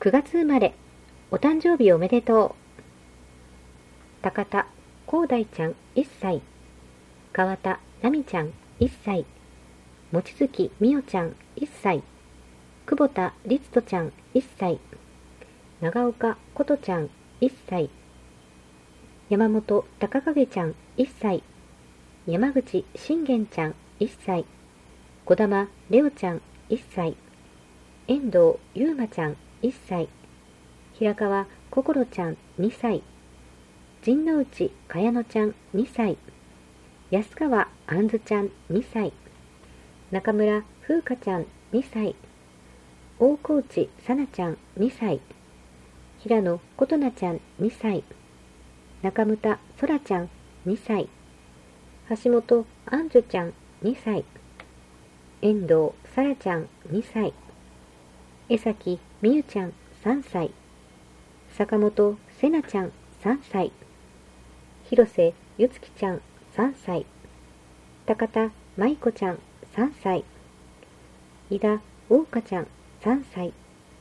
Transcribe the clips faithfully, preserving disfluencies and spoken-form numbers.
くがつ生まれ、お誕生日おめでとう。高田光大ちゃんいっさい、川田奈美ちゃんいっさい、望月美代ちゃんいっさい、久保田律人ちゃんいっさい、長岡琴ちゃんいっさい、山本高影ちゃんいっさい、山口信玄ちゃんいっさい、児玉レオちゃんいっさい、遠藤優馬ちゃんいっさい、平川心ちゃんにさい、陣内茅野ちゃんにさい、安川あんずちゃんにさい、中村風花ちゃんにさい、大河内さなちゃんにさい、平野琴奈ちゃんにさい、中牟田そらちゃんにさい、橋本あんじゅちゃんにさい、遠藤さらちゃんにさい、江崎みゆちゃんさんさい、坂本せなちゃんさんさい、広瀬ゆつきちゃんさんさい、高田舞子ちゃんさんさい、井田桜花ちゃんさんさい。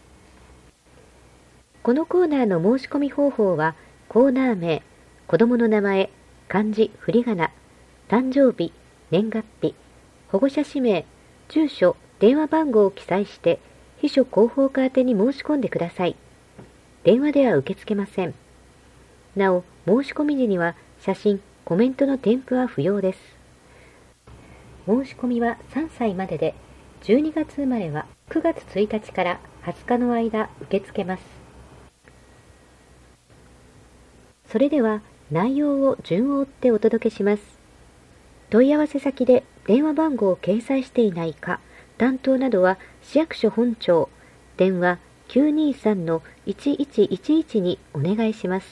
このコーナーの申し込み方法は、コーナー名、子供の名前、漢字、振り仮名、誕生日、年月日、保護者氏名、住所、電話番号を記載して、秘書広報課宛てに申し込んでください。電話では受け付けません。なお、申し込み時には写真、コメントの添付は不要です。申し込みはさんさいまでで、じゅうにがつ生まれはくがつついたちからはつかの間受け付けます。それでは内容を順を追ってお届けします。問い合わせ先で電話番号を掲載していないか、担当などは市役所本庁、電話 きゅうにさんのいちいちいちいち にお願いします。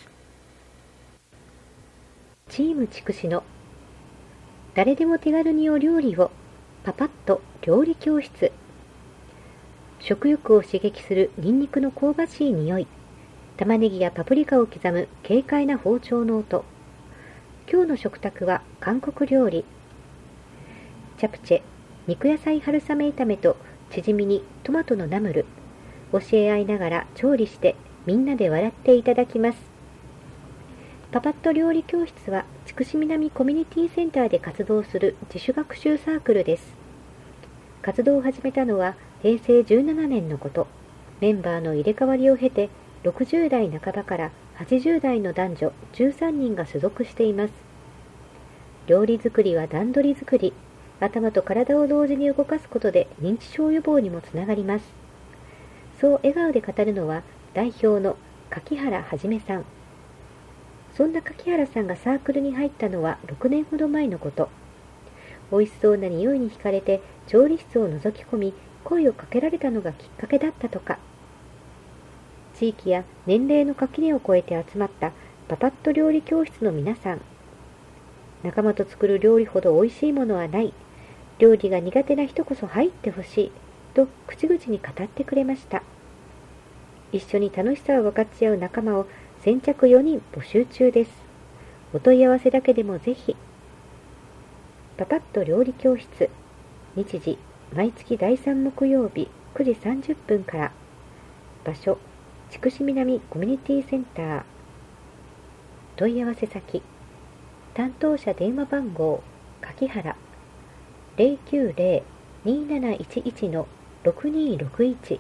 チーム筑紫の誰でも手軽にお料理をパパッと料理教室。食欲を刺激するニンニクの香ばしい匂い、玉ねぎやパプリカを刻む軽快な包丁の音。今日の食卓は韓国料理。チャプチェ、肉野菜春雨炒めとチヂミにトマトのナムル。教え合いながら調理してみんなで笑っていただきます。パパッと料理教室は筑紫南コミュニティセンターで活動する自主学習サークルです。活動を始めたのはへいせいじゅうななねんのこと。メンバーの入れ替わりを経てろくじゅうだいなかばからはちじゅうだいの男女じゅうさんにんが所属しています。料理作りは段取り作り、頭と体を同時に動かすことで認知症予防にもつながります。そう笑顔で語るのは代表の柿原はじめさん。そんな柿原さんがサークルに入ったのはろくねんほど前のこと。美味しそうな匂いに惹かれて調理室を覗き込み、声をかけられたのがきっかけだったとか。地域や年齢の垣根を越えて集まったパパッと料理教室の皆さん。仲間と作る料理ほど美味しいものはない。料理が苦手な人こそ入ってほしい。と口々に語ってくれました。一緒に楽しさを分かち合う仲間を先着よにん募集中です。お問い合わせだけでもぜひ。パパッと料理教室。日時、毎月だいさん木曜日くじさんじゅっぷんから。場所、筑紫南コミュニティセンター。問い合わせ先、担当者電話番号、柿原 ゼロきゅうゼロ にーなないちいち のろくにーろくいち。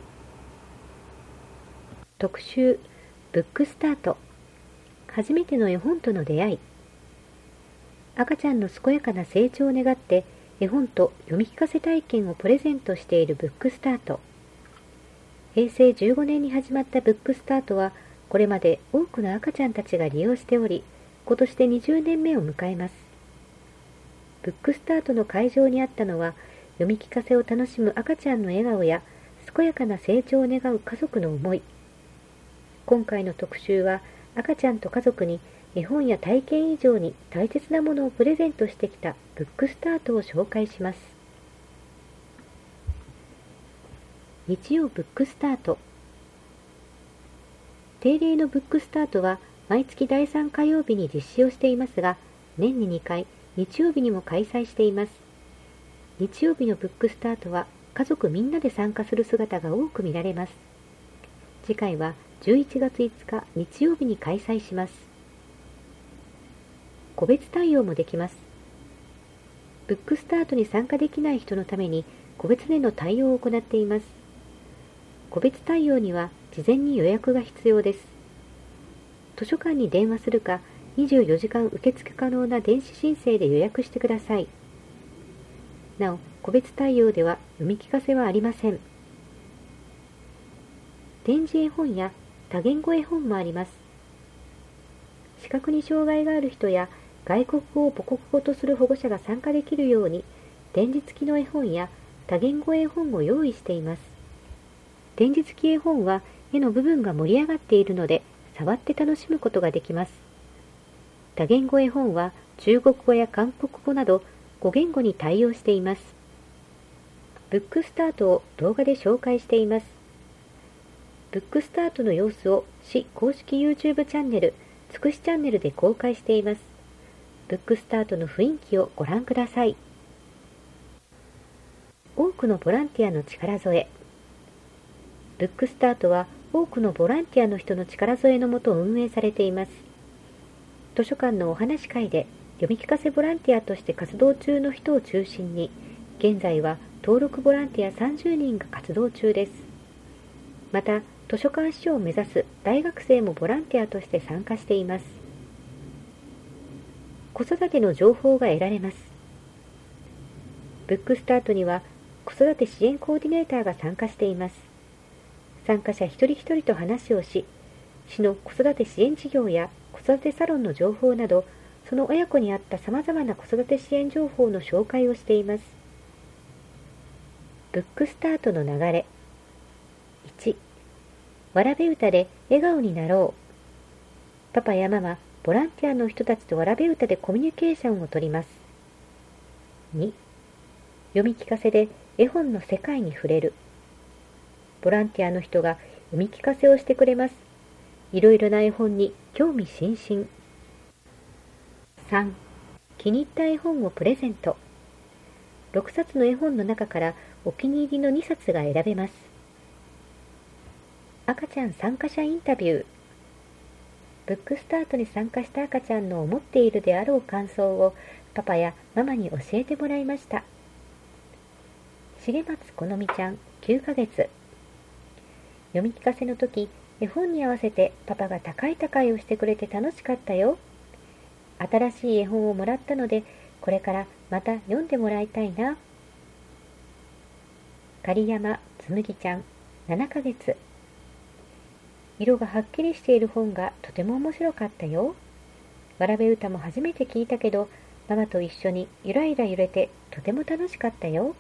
特集、ブックスタート。初めての絵本との出会い。赤ちゃんの健やかな成長を願って絵本と読み聞かせ体験をプレゼントしているブックスタート。へいせいじゅうごねんに始まったブックスタートは、これまで多くの赤ちゃんたちが利用しており、今年でにじゅうねんめを迎えます。ブックスタートの会場にあったのは、読み聞かせを楽しむ赤ちゃんの笑顔や、健やかな成長を願う家族の思い。今回の特集は、赤ちゃんと家族に絵本や体験以上に大切なものをプレゼントしてきたブックスタートを紹介します。日曜ブックスタート。定例のブックスタートは毎月だいさん火曜日に実施をしていますが、年ににかい、日曜日にも開催しています。日曜日のブックスタートは家族みんなで参加する姿が多く見られます。 次回はじゅういちがついつか日曜日に開催します。個別対応もできます。ブックスタートに参加できない人のために個別での対応を行っています。個別対応には事前に予約が必要です。図書館に電話するか、にじゅうよじかん受付可能な電子申請で予約してください。なお、個別対応では読み聞かせはありません。点字絵本や多言語絵本もあります。視覚に障害がある人や外国語を母国語とする保護者が参加できるように、点字付きの絵本や多言語絵本を用意しています。点字付き絵本は絵の部分が盛り上がっているので、触って楽しむことができます。多言語絵本は中国語や韓国語などご言語に対応しています。ブックスタートを動画で紹介しています。ブックスタートの様子を市公式 YouTube チャンネル、つくしチャンネルで公開しています。ブックスタートの雰囲気をご覧ください。多くのボランティアの力添え。ブックスタートは多くのボランティアの人の力添えのもと運営されています。図書館のお話会で読み聞かせボランティアとして活動中の人を中心に、現在は登録ボランティアさんじゅうにんが活動中です。また、図書館司書を目指す大学生もボランティアとして参加しています。子育ての情報が得られます。ブックスタートには子育て支援コーディネーターが参加しています。参加者一人一人と話をし、市の子育て支援事業や子育てサロンの情報など、その親子に合ったさまざまな子育て支援情報の紹介をしています。ブックスタートの流れ。いち、わらべ歌で笑顔になろう。パパやママ、ボランティアの人たちとわらべ歌でコミュニケーションをとります。に、読み聞かせで絵本の世界に触れる。ボランティアの人が読み聞かせをしてくれます。いろいろな絵本に興味津々。さん、気に入った絵本をプレゼント。ろくさつの絵本の中からお気に入りのにさつが選べます。赤ちゃん参加者インタビュー。ブックスタートに参加した赤ちゃんの思っているであろう感想をパパやママに教えてもらいました。重松好美ちゃんきゅうかげつ。読み聞かせの時、絵本に合わせてパパが高い高いをしてくれて楽しかったよ。新しい絵本をもらったので、これからまた読んでもらいたいな。狩山つむぎちゃんななかげつ。色がはっきりしている本がとても面白かったよ。わらべ歌も初めて聞いたけど、ママと一緒にゆらゆら揺れてとても楽しかったよ。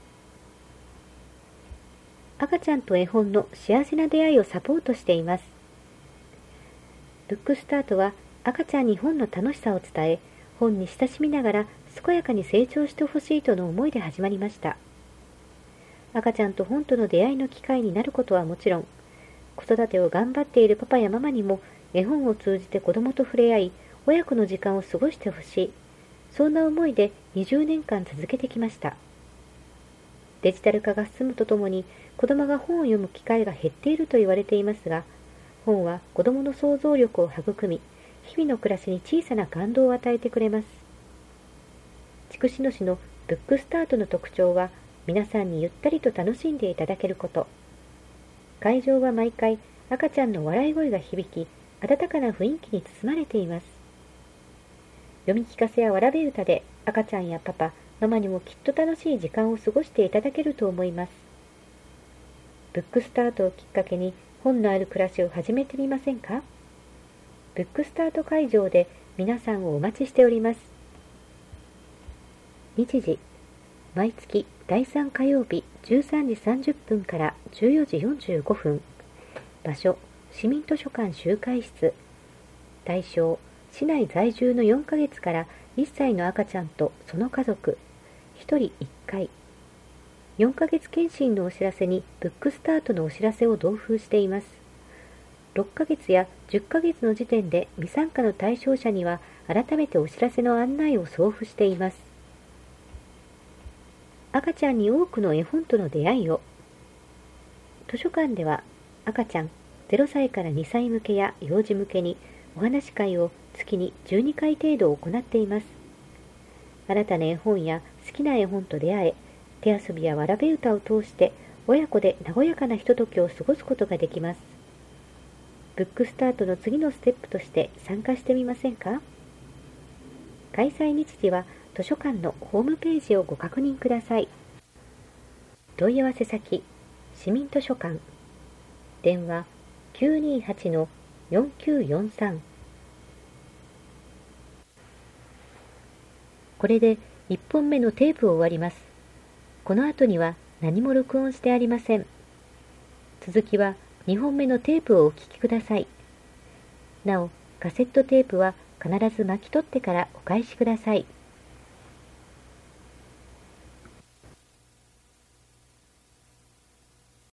赤ちゃんと絵本の幸せな出会いをサポートしています。ブックスタートは赤ちゃんに本の楽しさを伝え、本に親しみながら健やかに成長してほしいとの思いで始まりました。赤ちゃんと本との出会いの機会になることはもちろん、子育てを頑張っているパパやママにも絵本を通じて子供と触れ合い、親子の時間を過ごしてほしい。そんな思いでにじゅうねんかん続けてきました。デジタル化が進むとともに、子供が本を読む機会が減っていると言われていますが、本は子供の想像力を育み、日々の暮らしに小さな感動を与えてくれます。筑紫野市のブックスタートの特徴は、皆さんにゆったりと楽しんでいただけること。会場は毎回赤ちゃんの笑い声が響き、温かな雰囲気に包まれています。読み聞かせやわらべ歌で赤ちゃんやパパ、ママにもきっと楽しい時間を過ごしていただけると思います。ブックスタートをきっかけに本のある暮らしを始めてみませんか？ブックスタート会場で皆さんをお待ちしております。日時、毎月だいさん火曜日じゅうさんじさんじゅっぷんからじゅうよじよんじゅうごふん。場所、市民図書館集会室。対象、市内在住のよんかげつからいっさいの赤ちゃんとその家族。ひとりいっかい。よんかげつ検診のお知らせにブックスタートのお知らせを同封しています。ろっかげつやじゅっかげつの時点で未参加の対象者には改めてお知らせの案内を送付しています。赤ちゃんに多くの絵本との出会いを。図書館では赤ちゃん、 ゼロさいからにさい向けや幼児向けにお話会を月にじゅうにかい程度行っています。新たな絵本や好きな絵本と出会え、手遊びやわらべ歌を通して親子で和やかなひとときを過ごすことができます。ブックスタートの次のステップとして参加してみませんか？開催日時は図書館のホームページをご確認ください。問い合わせ先、市民図書館。電話 きゅうにはちのよんきゅうよんさん。これでいっぽんめのテープを終わります。この後には何も録音してありません。続きはにほんめのテープをお聞きください。なお、カセットテープは必ず巻き取ってからお返しください。